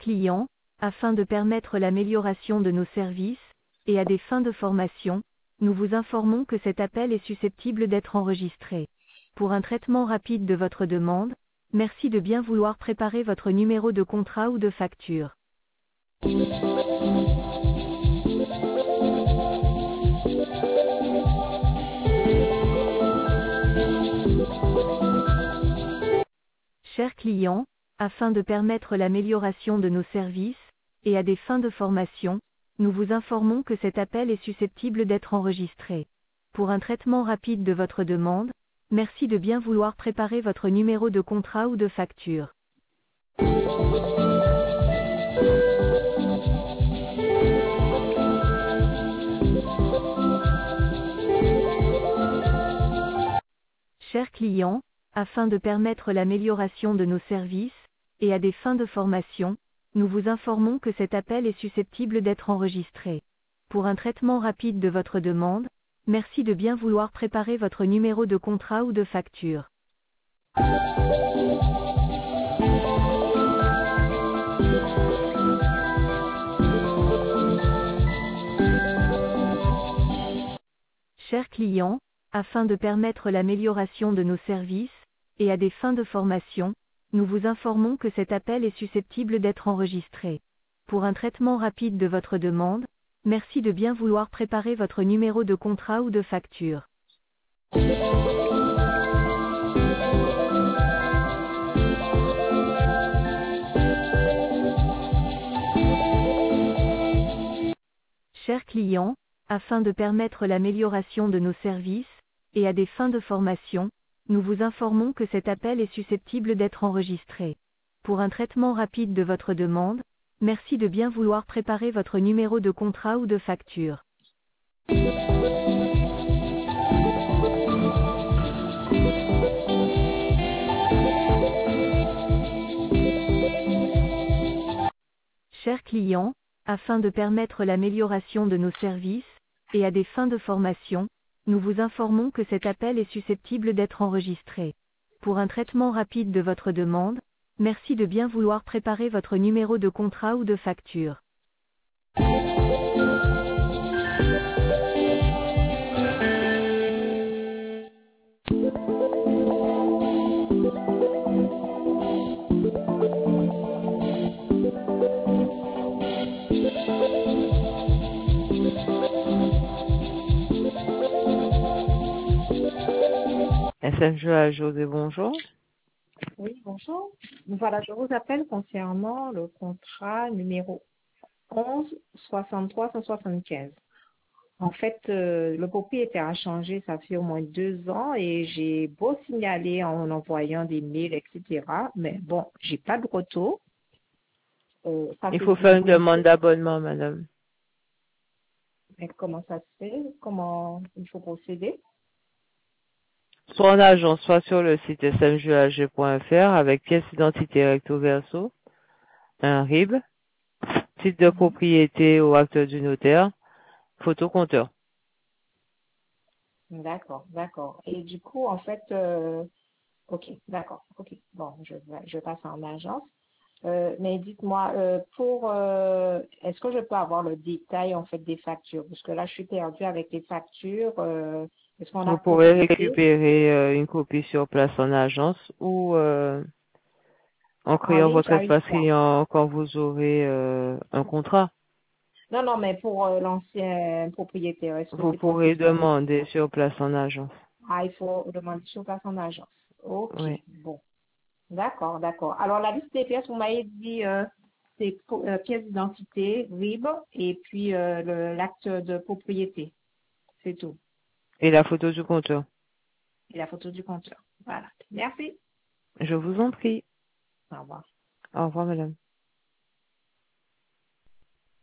client, afin de permettre l'amélioration de nos services, et à des fins de formation, nous vous informons que cet appel est susceptible d'être enregistré. Pour un traitement rapide de votre demande, merci de bien vouloir préparer votre numéro de contrat ou de facture. Chers clients, afin de permettre l'amélioration de nos services, et à des fins de formation, nous vous informons que cet appel est susceptible d'être enregistré. Pour un traitement rapide de votre demande, merci de bien vouloir préparer votre numéro de contrat ou de facture. Chers clients, afin de permettre l'amélioration de nos services, et à des fins de formation, nous vous informons que cet appel est susceptible d'être enregistré. Pour un traitement rapide de votre demande, merci de bien vouloir préparer votre numéro de contrat ou de facture. Chers clients, afin de permettre l'amélioration de nos services, et à des fins de formation, nous vous informons que cet appel est susceptible d'être enregistré. Pour un traitement rapide de votre demande, merci de bien vouloir préparer votre numéro de contrat ou de facture. Chers clients, afin de permettre l'amélioration de nos services, et à des fins de formation, nous vous informons que cet appel est susceptible d'être enregistré. Pour un traitement rapide de votre demande, merci de bien vouloir préparer votre numéro de contrat ou de facture. Chers clients, afin de permettre l'amélioration de nos services, et à des fins de formation, nous vous informons que cet appel est susceptible d'être enregistré. Pour un traitement rapide de votre demande, merci de bien vouloir préparer votre numéro de contrat ou de facture. SMG à José, bonjour. Oui, bonjour. Voilà, je vous appelle concernant le contrat numéro 11 63 175. En fait, le propriétaire a changé, ça fait au moins 2 ans et j'ai beau signaler en envoyant des mails, etc. Mais bon, j'ai pas de retour. Il faut faire une demande d'abonnement, madame. Mais comment ça se fait? Comment il faut procéder? Soit en agence, soit sur le site smgag.fr avec pièce d'identité recto verso, un RIB, titre de propriété ou acte du notaire, photocompteur. D'accord, d'accord. Et du coup, en fait, ok, d'accord, ok. Bon, je passe en agence. Mais dites-moi, est-ce que je peux avoir le détail en fait des factures? Parce que là, je suis perdue avec les factures. Est-ce qu'on a Vous pourrez procédé? récupérer une copie sur place en agence ou en En créant ligne, votre ça arrive espace quoi? client quand vous aurez un contrat. Non, non, mais pour l'ancien propriétaire, est-ce que Vous c'est pourrez possible qu'on... demander sur place en agence. Ah, il faut demander sur place en agence. Ok, Oui. bon. D'accord, d'accord. Alors, la liste des pièces, vous m'avez dit, c'est pièce d'identité, RIB, et puis l'acte de propriété. C'est tout. Et la photo du compteur. Et la photo du compteur. Voilà. Merci. Je vous en prie. Au revoir. Au revoir, madame.